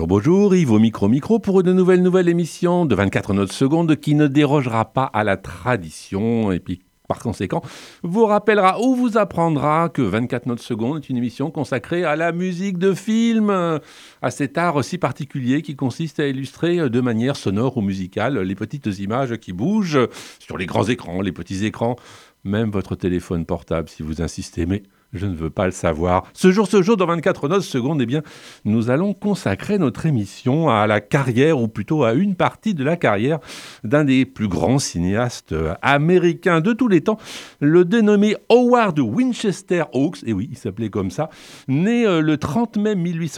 Bonjour, bonjour, Yves au micro pour une nouvelle émission de 24 notes secondes qui ne dérogera pas à la tradition et puis par conséquent vous rappellera ou vous apprendra que 24 notes secondes est une émission consacrée à la musique de film, à cet art si particulier qui consiste à illustrer de manière sonore ou musicale les petites images qui bougent sur les grands écrans, les petits écrans, même votre téléphone portable si vous insistez, mais je ne veux pas le savoir. Ce jour, dans 24 notes secondes, eh bien, nous allons consacrer notre émission à la carrière, ou plutôt à une partie de la carrière, d'un des plus grands cinéastes américains de tous les temps, le dénommé Howard Winchester Hawks, et oui, il s'appelait comme ça, né le 30 mai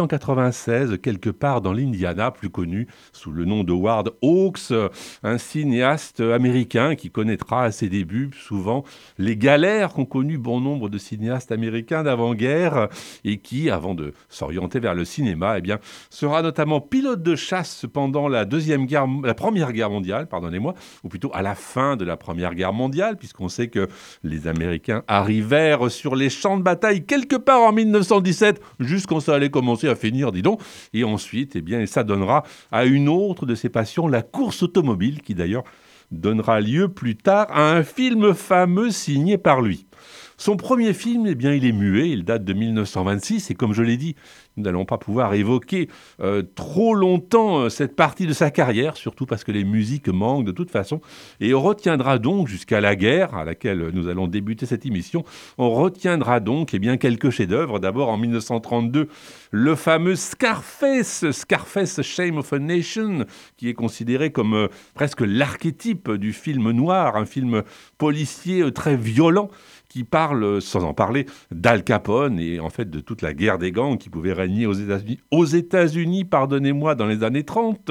1896, quelque part dans l'Indiana, plus connu sous le nom de Howard Hawks, un cinéaste américain qui connaîtra à ses débuts souvent les galères qu'ont connues bon nombre de cinéastes américains d'avant-guerre et qui, avant de s'orienter vers le cinéma, eh bien, sera notamment pilote de chasse pendant la Première Guerre mondiale, pardonnez-moi, ou plutôt à la fin de la Première Guerre mondiale, puisqu'on sait que les Américains arrivèrent sur les champs de bataille quelque part en 1917, juste quand ça allait commencer à finir, dis donc. Et ensuite, eh bien, ça donnera à une autre de ses passions, la course automobile, qui d'ailleurs donnera lieu plus tard à un film fameux signé par lui. Son premier film, eh bien, il est muet, il date de 1926, et comme je l'ai dit, nous n'allons pas pouvoir évoquer trop longtemps cette partie de sa carrière, surtout parce que les musiques manquent de toute façon, et on retiendra donc jusqu'à la guerre, à laquelle nous allons débuter cette émission, on retiendra donc eh bien, quelques chefs-d'œuvre. D'abord en 1932, le fameux Scarface, Shame of a Nation, qui est considéré comme presque l'archétype du film noir, un film policier très violent, qui parle, sans en parler, d'Al Capone et en fait de toute la guerre des gangs qui pouvait régner aux États-Unis, pardonnez-moi, dans les années 30.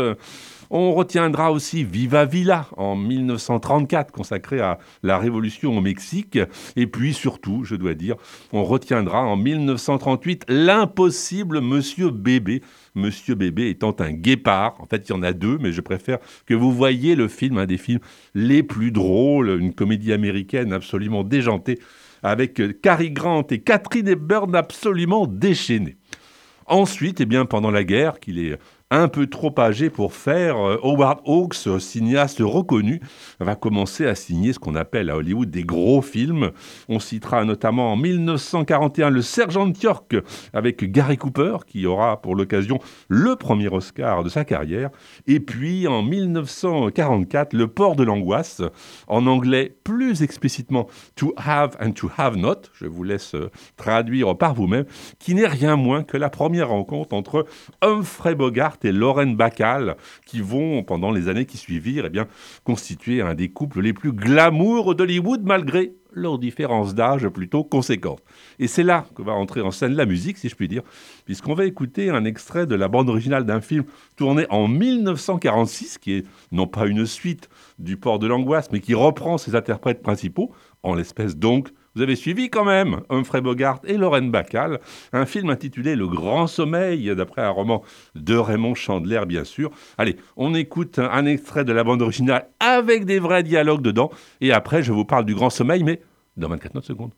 On retiendra aussi Viva Villa en 1934, consacré à la révolution au Mexique. Et puis surtout, je dois dire, on retiendra en 1938 l'impossible Monsieur Bébé. Monsieur Bébé étant un guépard. En fait, il y en a deux, mais je préfère que vous voyiez le film, un des films les plus drôles, une comédie américaine absolument déjantée, avec Cary Grant et Catherine Hepburn absolument déchaînés. Ensuite, eh bien, pendant la guerre, qu'il est un peu trop âgé pour faire, Howard Hawks, cinéaste reconnu, va commencer à signer ce qu'on appelle à Hollywood des gros films. On citera notamment en 1941 le Sergent York avec Gary Cooper, qui aura pour l'occasion le premier Oscar de sa carrière. Et puis en 1944, Le Port de l'Angoisse, en anglais plus explicitement To Have and To Have Not, je vous laisse traduire par vous-même, qui n'est rien moins que la première rencontre entre Humphrey Bogart et Lauren Bacall, qui vont, pendant les années qui suivirent, eh bien, constituer un des couples les plus glamour d'Hollywood, malgré leurs différences d'âge plutôt conséquentes. Et c'est là que va entrer en scène la musique, si je puis dire, puisqu'on va écouter un extrait de la bande originale d'un film tourné en 1946, qui est non pas une suite du Port de l'Angoisse, mais qui reprend ses interprètes principaux, en l'espèce donc, vous avez suivi quand même, Humphrey Bogart et Lauren Bacall, un film intitulé Le Grand Sommeil, d'après un roman de Raymond Chandler, bien sûr. Allez, on écoute un extrait de la bande originale avec des vrais dialogues dedans, et après je vous parle du Grand Sommeil, mais dans 24 notes secondes.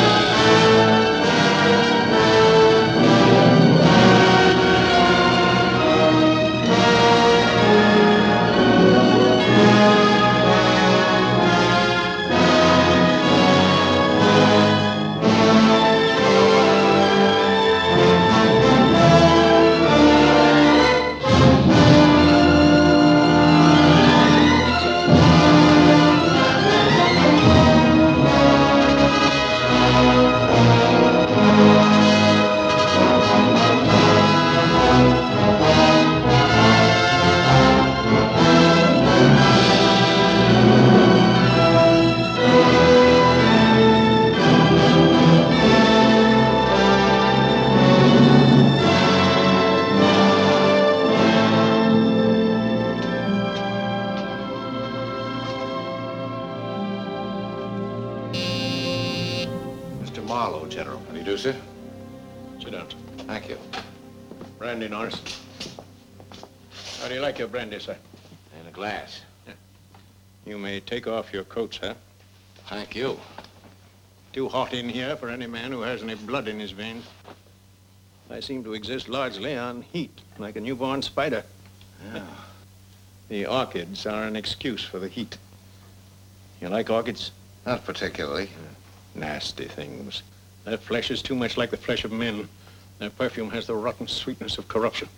Marlowe, General. How do you do, sir? Sit down. Thank you. Brandy, Norris. How do you like your brandy, sir? In a glass. You may take off your coat, sir. Thank you. Too hot in here for any man who has any blood in his veins. I seem to exist largely on heat, like a newborn spider. Yeah. The orchids are an excuse for the heat. You like orchids? Not particularly. Nasty things. Their flesh is too much like the flesh of men. Their perfume has the rotten sweetness of corruption.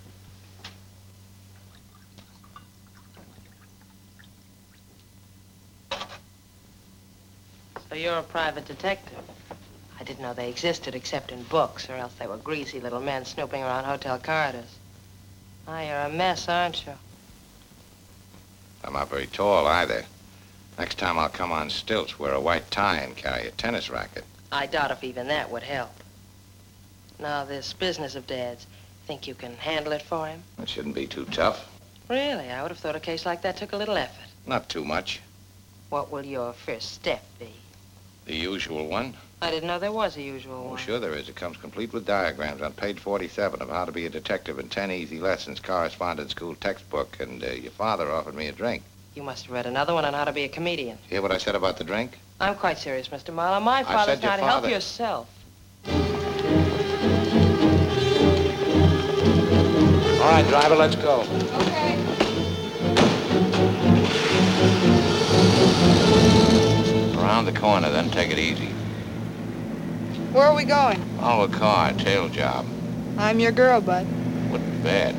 So you're a private detective. I didn't know they existed except in books, or else they were greasy little men snooping around hotel corridors. Ah, you're a mess, aren't you? I'm not very tall either. Next time I'll come on stilts, wear a white tie, and carry a tennis racket. I doubt if even that would help. Now, this business of Dad's, think you can handle it for him? It shouldn't be too tough. Really? I would have thought a case like that took a little effort. Not too much. What will your first step be? The usual one. I didn't know there was a usual Oh, one. sure there is. It comes complete with diagrams on page 47 of how to be a detective in 10 easy lessons, correspondence school textbook, and your father offered me a drink. You must have read another one on how to be a comedian. Hear what I said about the drink? I'm quite serious, Mr. Marlowe. My I father's said your not. Help father- yourself. All right, driver, let's go. Okay. Around the corner, then take it easy. Where are we going? Follow a car, tail job. I'm your girl, bud. Wouldn't be bad.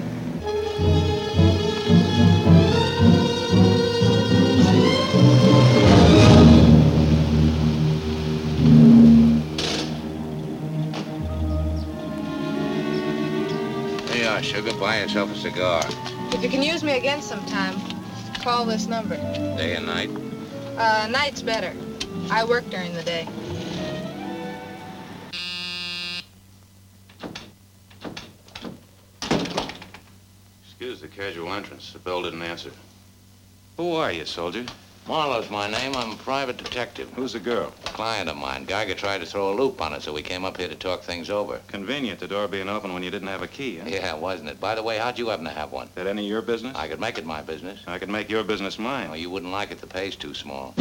There you are, sugar. Buy yourself a cigar. If you can use me again sometime, call this number. Day and night. Night's better. I work during the day. Excuse the casual entrance. The bell didn't answer. Who are you, soldier? Marlowe's my name. I'm a private detective. Who's the girl? A client of mine. Geiger tried to throw a loop on us, so we came up here to talk things over. Convenient, the door being open when you didn't have a key, huh? Yeah, wasn't it? By the way, how'd you happen to have one? That any of your business? I could make it my business. I could make your business mine. Well, you wouldn't like it. The pay's too small.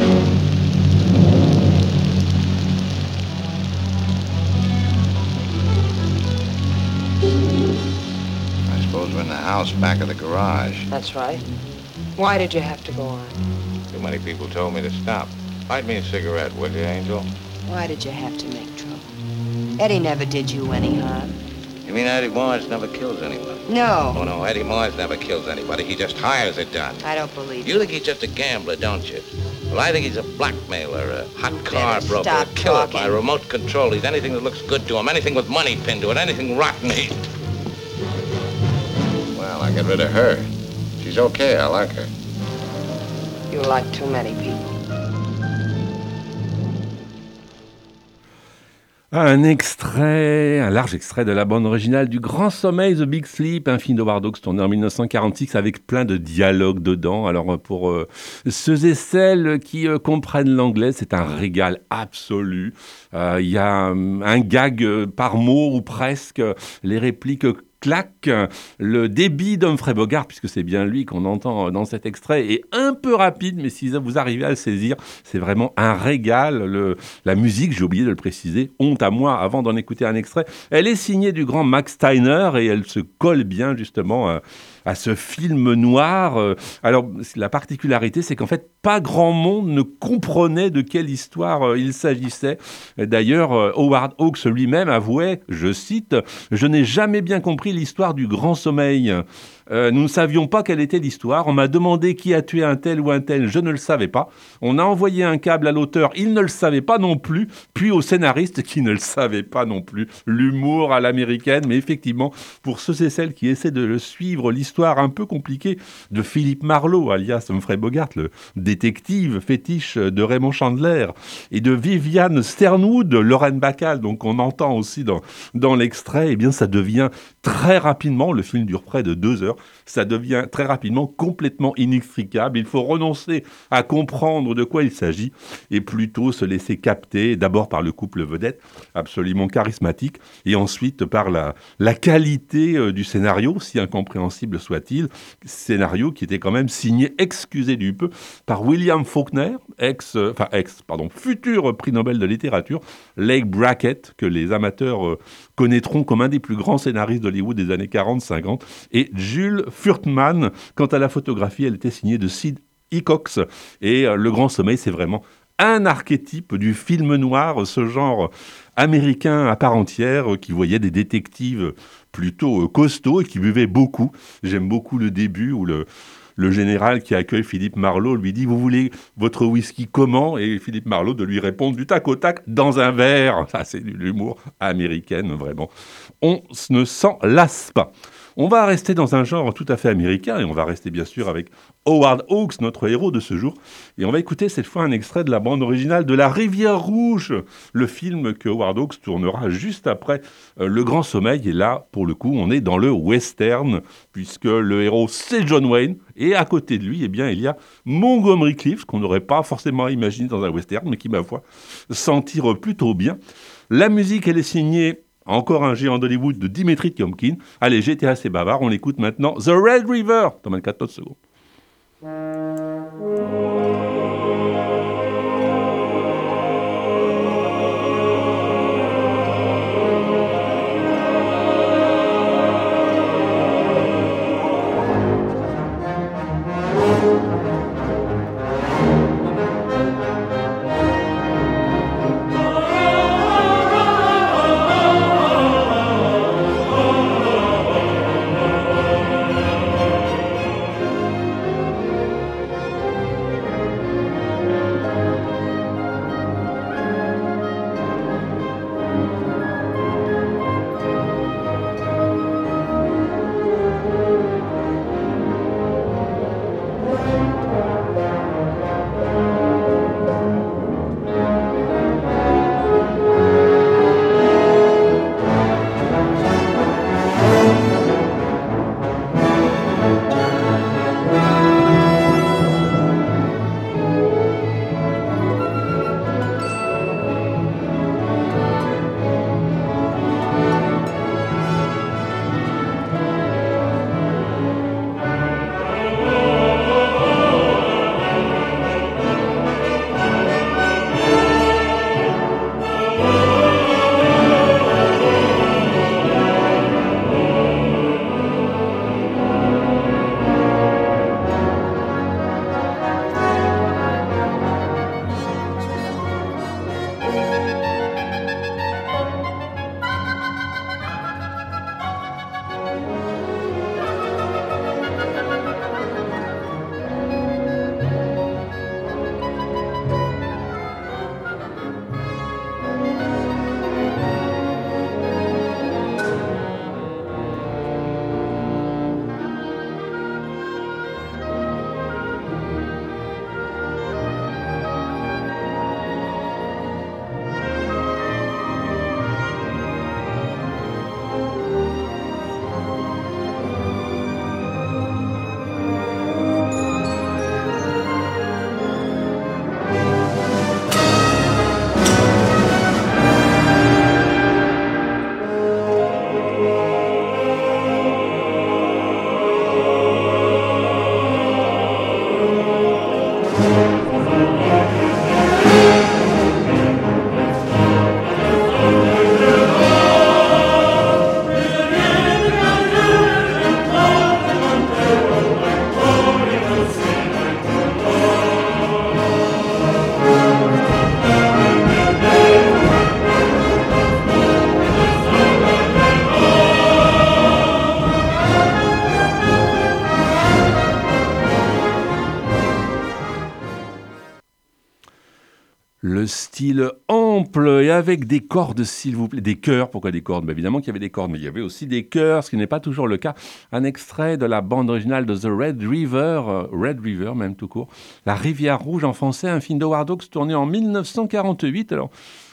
I suppose we're in the house back of the garage. That's right. Why did you have to go on? Too many people told me to stop. Light me a cigarette, will you, Angel? Why did you have to make trouble? Eddie never did you any harm. You mean Eddie Mars never kills anyone? No, Oh, no, Eddie Mars never kills anybody. He just hires it done. I don't believe you. You think he's just a gambler, don't you? Well, I think he's a blackmailer, a hot car better broker, stop a killer talking. by remote control. He's anything that looks good to him, anything with money pinned to it, anything rotten. Well, I get rid of her. She's okay. I like her. You like too many people. Un large extrait de la bande originale du Grand Sommeil, The Big Sleep, un film d'Howard Hawks tourné en 1946 avec plein de dialogues dedans. Alors pour ceux et celles qui comprennent l'anglais, c'est un régal absolu. Il y a un gag par mot ou presque, les répliques claque, le débit d'Humphrey Bogart, puisque c'est bien lui qu'on entend dans cet extrait, est un peu rapide, mais si vous arrivez à le saisir, c'est vraiment un régal. La musique, j'ai oublié de le préciser, honte à moi avant d'en écouter un extrait, elle est signée du grand Max Steiner et elle se colle bien justement à ce film noir. Alors, la particularité, c'est qu'en fait, pas grand monde ne comprenait de quelle histoire il s'agissait. D'ailleurs, Howard Hawks lui-même avouait, je cite, « Je n'ai jamais bien compris l'histoire du Grand Sommeil. Nous ne savions pas quelle était l'histoire. On m'a demandé qui a tué un tel ou un tel, je ne le savais pas. On a envoyé un câble à l'auteur, il ne le savait pas non plus, puis au scénariste qui ne le savait pas non plus. L'humour à l'américaine, mais effectivement, pour ceux et celles qui essaient de suivre l'histoire un peu compliquée de Philippe Marlowe, alias Humphrey Bogart, le détective fétiche de Raymond Chandler, et de Viviane Sternwood, Lorraine Bacall, donc on entend aussi dans l'extrait, eh bien ça devient très rapidement, le film dure près de 2 heures, spectateur, ça devient très rapidement complètement inextricable. Il faut renoncer à comprendre de quoi il s'agit et plutôt se laisser capter d'abord par le couple vedette, absolument charismatique, et ensuite par la qualité du scénario, si incompréhensible soit-il, scénario qui était quand même signé, excusez du peu, par William Faulkner, futur prix Nobel de littérature, Leigh Brackett, que les amateurs connaîtront comme un des plus grands scénaristes d'Hollywood des années 40-50, et Jules Furtman. Quant à la photographie, elle était signée de Sid Hickox, et Le Grand Sommeil, c'est vraiment un archétype du film noir, ce genre américain à part entière, qui voyait des détectives plutôt costauds et qui buvaient beaucoup. J'aime beaucoup le début où le général qui accueille Philippe Marlowe lui dit « Vous voulez votre whisky comment ?» Et Philippe Marlowe de lui répondre du tac au tac « Dans un verre !» Ça, c'est de l'humour américain, vraiment. On ne s'en lasse pas. On va rester dans un genre tout à fait américain et on va rester bien sûr avec Howard Hawks, notre héros de ce jour. Et on va écouter cette fois un extrait de la bande originale de La Rivière Rouge, le film que Howard Hawks tournera juste après Le Grand Sommeil. Et là, pour le coup, on est dans le western, puisque le héros, c'est John Wayne. Et à côté de lui, eh bien, il y a Montgomery Clift, qu'on n'aurait pas forcément imaginé dans un western, mais qui, ma foi, s'en tire plutôt bien. La musique, elle est signée... Encore un géant d'Hollywood de Dimitri Tiomkin. Allez, j'étais assez bavard, on l'écoute maintenant. The Red River, dans 24 secondes. Le style ample et avec des cordes, s'il vous plaît. Des chœurs, pourquoi des cordes? Évidemment qu'il y avait des cordes, mais il y avait aussi des chœurs, ce qui n'est pas toujours le cas. Un extrait de la bande originale de The Red River même tout court. La Rivière Rouge en français, un film d'Howard Hawks tourné en 1948. Alors,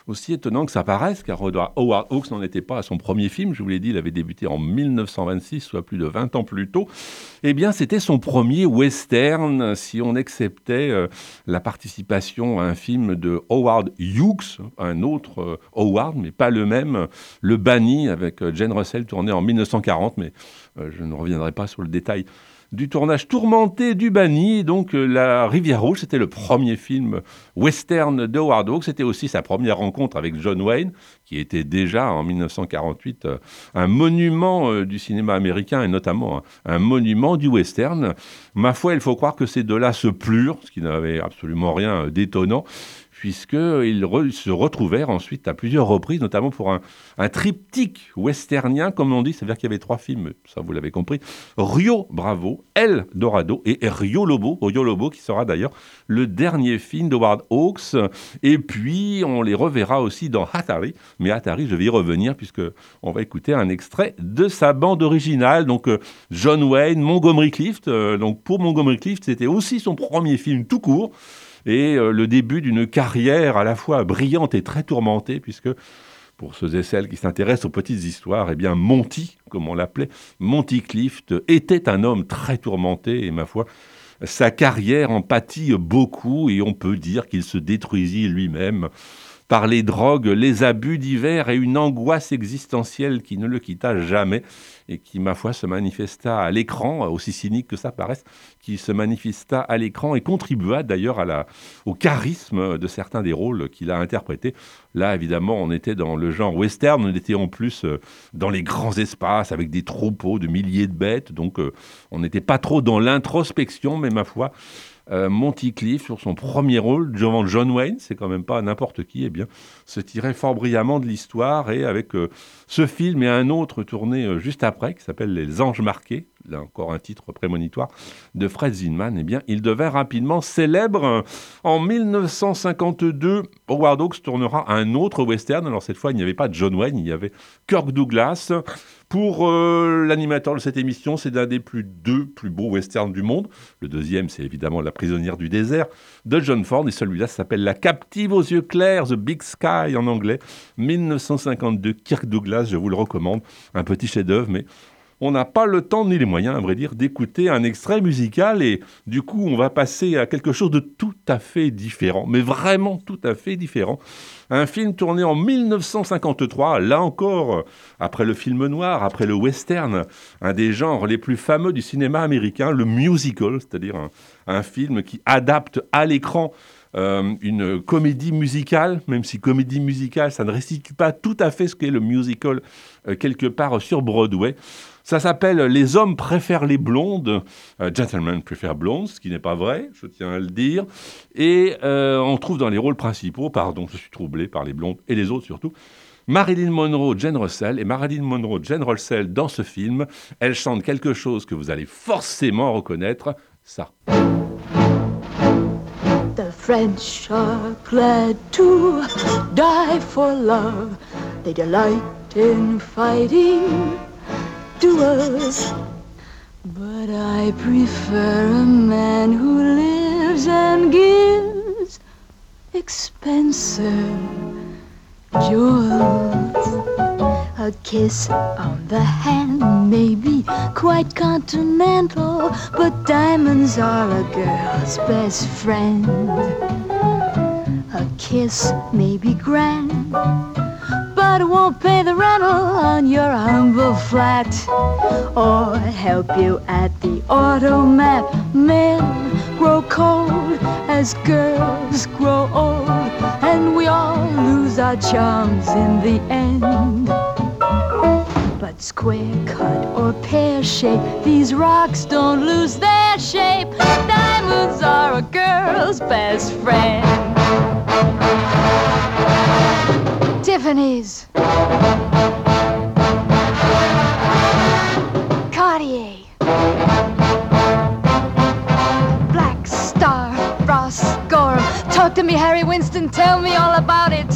Aussi étonnant que ça paraisse, car Howard Hawks n'en était pas à son premier film. Je vous l'ai dit, il avait débuté en 1926, soit plus de 20 ans plus tôt. Eh bien, c'était son premier western, si on acceptait la participation à un film de Howard Hughes, un autre Howard, mais pas le même, Le Banni, avec Jane Russell, tourné en 1940, mais je ne reviendrai pas sur le détail du tournage tourmenté du Banni. Donc La Rivière Rouge, c'était le premier film western de Howard Hawks. C'était aussi sa première rencontre avec John Wayne, qui était déjà en 1948 un monument du cinéma américain et notamment un monument du western. Ma foi, il faut croire que ces deux-là se plurent, ce qui n'avait absolument rien d'étonnant, puisqu'ils se retrouvèrent ensuite à plusieurs reprises, notamment pour un triptyque westernien, comme on dit, c'est-à-dire qu'il y avait 3 films, ça vous l'avez compris, Rio Bravo, El Dorado et Rio Lobo, qui sera d'ailleurs le dernier film d'Howard Hawks, et puis on les reverra aussi dans Atari, mais Atari, je vais y revenir, puisqu'on va écouter un extrait de sa bande originale, donc John Wayne, Montgomery Clift, donc pour Montgomery Clift, c'était aussi son premier film tout court, et le début d'une carrière à la fois brillante et très tourmentée, puisque pour ceux et celles qui s'intéressent aux petites histoires, eh bien Monty, comme on l'appelait, Monty Clift, était un homme très tourmenté, et ma foi, sa carrière en pâtit beaucoup, et on peut dire qu'il se détruisit lui-même par les drogues, les abus divers et une angoisse existentielle qui ne le quitta jamais et qui, ma foi, se manifesta à l'écran, aussi cynique que ça paraisse, qui se manifesta à l'écran et contribua d'ailleurs au charisme de certains des rôles qu'il a interprétés. Là, évidemment, on était dans le genre western, on était en plus dans les grands espaces avec des troupeaux de milliers de bêtes, donc on n'était pas trop dans l'introspection, mais ma foi, Monty Clift, sur son premier rôle, devant John Wayne, c'est quand même pas n'importe qui, eh bien, se tirait fort brillamment de l'histoire, et avec ce film et un autre tourné juste après, qui s'appelle Les Anges Marqués, là encore un titre prémonitoire, de Fred Zinman, eh bien, il devint rapidement célèbre. En 1952, Howard Hawks tournera un autre western, alors cette fois, il n'y avait pas John Wayne, il y avait Kirk Douglas. Pour l'animateur de cette émission, c'est l'un des deux plus beaux westerns du monde. Le deuxième, c'est évidemment La prisonnière du désert de John Ford. Et celui-là s'appelle La captive aux yeux clairs, The Big Sky en anglais. 1952, Kirk Douglas, je vous le recommande. Un petit chef-d'œuvre, mais on n'a pas le temps ni les moyens, à vrai dire, d'écouter un extrait musical. Et du coup, on va passer à quelque chose de tout à fait différent, mais vraiment tout à fait différent. Un film tourné en 1953, là encore, après le film noir, après le western, un des genres les plus fameux du cinéma américain, le musical, c'est-à-dire un film qui adapte à l'écran une comédie musicale, même si comédie musicale, ça ne restitue pas tout à fait ce qu'est le musical quelque part sur Broadway. Ça s'appelle « Les hommes préfèrent les blondes »,« Gentlemen prefer blondes », ce qui n'est pas vrai, je tiens à le dire. Et on trouve dans les rôles principaux, je suis troublé par les blondes et les autres surtout, Marilyn Monroe, Jane Russell. Et Marilyn Monroe, Jane Russell, dans ce film, elle chante quelque chose que vous allez forcément reconnaître, ça. The French are glad to die for love. They delight in fighting duels. But I prefer a man who lives and gives expensive jewels. A kiss on the hand may be quite continental, but diamonds are a girl's best friend. A kiss may be grand, but it won't pay the rental on your humble flat, or help you at the automat. Men grow cold as girls grow old, and we all lose our charms in the end. But square cut or pear shape, these rocks don't lose their shape. Diamonds are a girl's best friend. Tiffany's, Cartier, Black Star, Ross Gorham. Talk to me, Harry Winston, tell me all about it.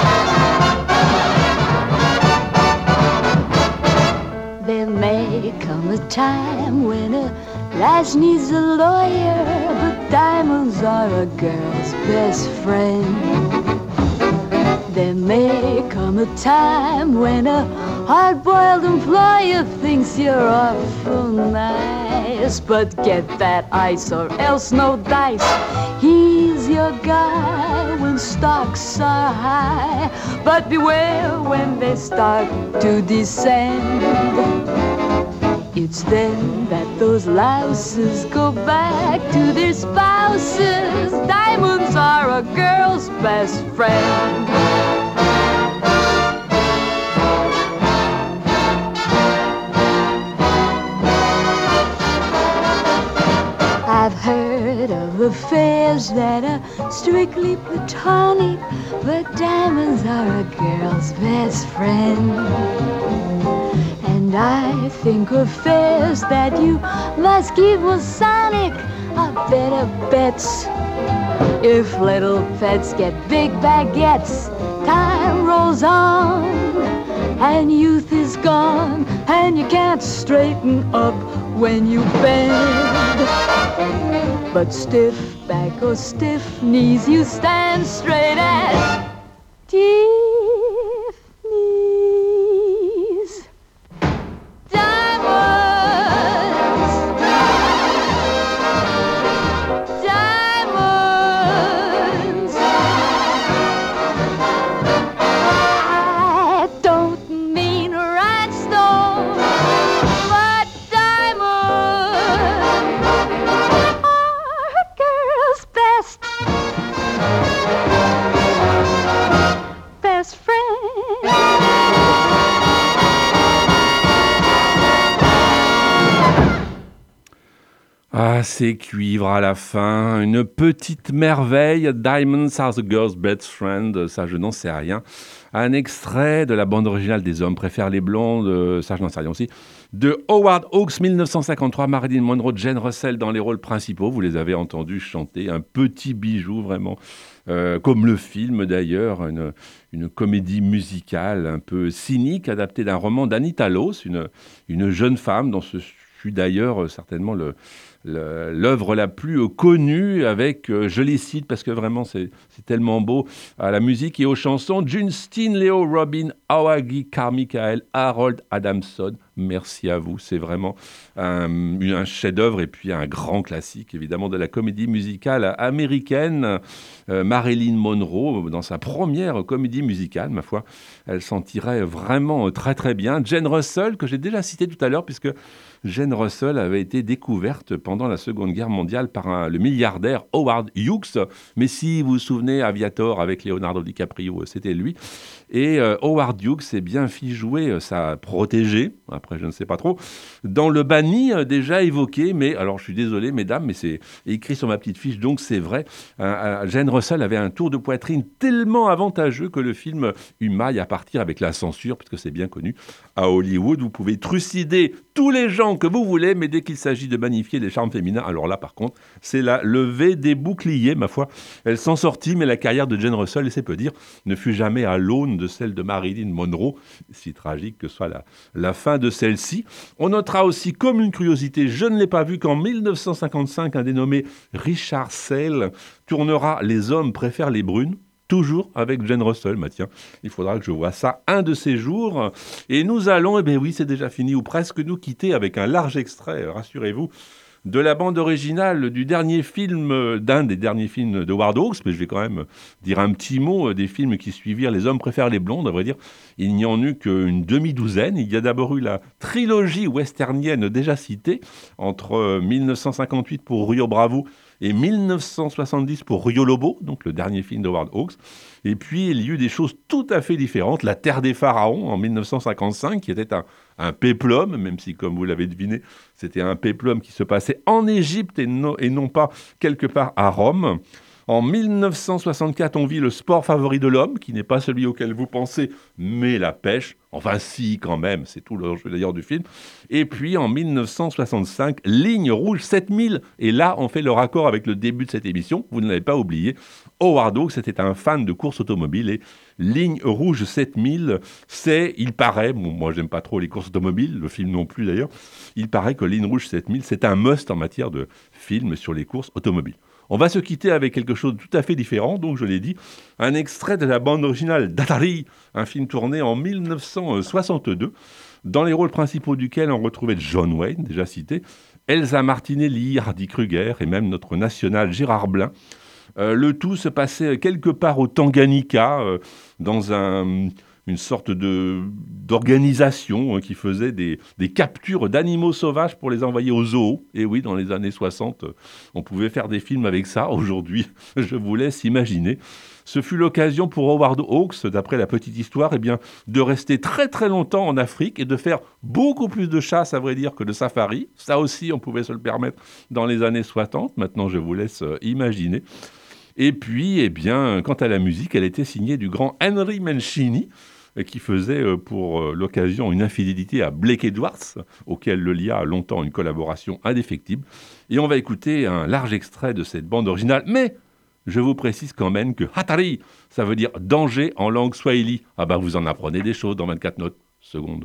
There may come a time when a lass needs a lawyer, but diamonds are a girl's best friend. There may come a time when a hard-boiled employer thinks you're awful nice, but get that ice or else no dice. He's your guy when stocks are high, but beware when they start to descend. It's then that those louses go back to their spouses. Diamonds are a girl's best friend. I've heard of affairs that are strictly platonic, but diamonds are a girl's best friend. And I think affairs that you must keep Masonic are better bets. If little pets get big baguettes, time rolls on, and youth is gone, and you can't straighten up when you bend. But stiff back or stiff knees, you stand straight as stiff knees. Diamonds, diamonds. I don't mean rhinestone, but diamonds are a girl's best friend. Ah, ces cuivres à la fin, une petite merveille, Diamonds are the girl's best friend, ça je n'en sais rien. Un extrait de la bande originale des Hommes préfèrent les blondes, ça je n'en sais rien aussi, de Howard Hawks 1953, Marilyn Monroe, Jane Russell dans les rôles principaux, vous les avez entendus chanter, un petit bijou vraiment, comme le film d'ailleurs, une comédie musicale un peu cynique, adaptée d'un roman d'Anita Loos, une jeune femme dont ce fut d'ailleurs certainement l'œuvre la plus connue avec, je les cite parce que vraiment c'est tellement beau, à la musique et aux chansons, Justin, Leo, Robin, Awagi, Carmichael, Harold Adamson. Merci à vous, c'est vraiment un chef-d'œuvre et puis un grand classique évidemment de la comédie musicale américaine. Marilyn Monroe, dans sa première comédie musicale, ma foi, elle s'en tirait vraiment très très bien. Jane Russell, que j'ai déjà cité tout à l'heure, puisque Jane Russell avait été découverte pendant la Seconde Guerre mondiale par le milliardaire Howard Hughes. Mais si vous vous souvenez, Aviator avec Leonardo DiCaprio, c'était lui. Et Howard Hughes s'est bien fait jouer sa protégée, après je ne sais pas trop, dans Le Banni, déjà évoqué, mais alors je suis désolé mesdames, mais c'est écrit sur ma petite fiche, donc c'est vrai. Jane Russell avait un tour de poitrine tellement avantageux que le film eut maille à partir avec la censure, parce que c'est bien connu, à Hollywood, vous pouvez trucider tous les gens que vous voulez, mais dès qu'il s'agit de magnifier les charmes féminins, alors là par contre, c'est la levée des boucliers, ma foi. Elle s'en sortit, mais la carrière de Jane Russell, et c'est peu dire, ne fut jamais à l'aune de celle de Marilyn Monroe, si tragique que soit la fin de celle-ci. On notera aussi, comme une curiosité, je ne l'ai pas vu, qu'en 1955, un dénommé Richard Sale tournera Les Hommes préfèrent les brunes, toujours avec Jane Russell. Bah tiens, il faudra que je voie ça un de ces jours. Et nous allons, eh bien oui, c'est déjà fini, ou presque, nous quitter avec un large extrait, rassurez-vous, de la bande originale du dernier film, d'un des derniers films de Howard Hawks, mais je vais quand même dire un petit mot des films qui suivirent Les Hommes préfèrent les blondes, à vrai dire. Il n'y en eut qu'une demi-douzaine. Il y a d'abord eu la trilogie westernienne déjà citée, entre 1958 pour Rio Bravo et 1970 pour Rio Lobo, donc le dernier film de Howard Hawks. Et puis, il y eut des choses tout à fait différentes. La Terre des Pharaons, en 1955, qui était un péplum, même si, comme vous l'avez deviné, c'était un péplum qui se passait en Égypte et non pas quelque part à Rome. En 1964, on vit le sport favori de l'homme, qui n'est pas celui auquel vous pensez, mais la pêche. Enfin, si, quand même, c'est tout l'enjeu d'ailleurs du film. Et puis, en 1965, Ligne Rouge 7000. Et là, on fait le raccord avec le début de cette émission. Vous ne l'avez pas oublié. Howard Hawks, c'était un fan de course automobile. Et Ligne Rouge 7000, il paraît, bon, moi, j'aime pas trop les courses automobiles, le film non plus d'ailleurs, il paraît que Ligne Rouge 7000, c'est un must en matière de film sur les courses automobiles. On va se quitter avec quelque chose de tout à fait différent, donc je l'ai dit, un extrait de la bande originale d'Atari, un film tourné en 1962, dans les rôles principaux duquel on retrouvait John Wayne, déjà cité, Elsa Martinelli, Hardy Kruger et même notre national Gérard Blin. Le tout se passait quelque part au Tanganyika, dans une sorte d'organisation qui faisait des captures d'animaux sauvages pour les envoyer au zoo. Et oui, dans les années 60, on pouvait faire des films avec ça. Aujourd'hui, je vous laisse imaginer. Ce fut l'occasion pour Howard Hawks, d'après la petite histoire, de rester très très longtemps en Afrique et de faire beaucoup plus de chasse, à vrai dire, que de safari. Ça aussi, on pouvait se le permettre dans les années 60. Maintenant, je vous laisse imaginer. Et puis, quant à la musique, elle était signée du grand Henry Mancini, qui faisait pour l'occasion une infidélité à Blake Edwards, auquel le lia longtemps une collaboration indéfectible. Et on va écouter un large extrait de cette bande originale, mais je vous précise quand même que Hatari, ça veut dire danger en langue swahili. Ah bah vous en apprenez des choses dans 24 notes secondes.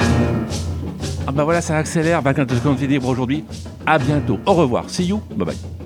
Voilà, ça accélère. 24 secondes libre aujourd'hui. À bientôt. Au revoir. See you. Bye bye.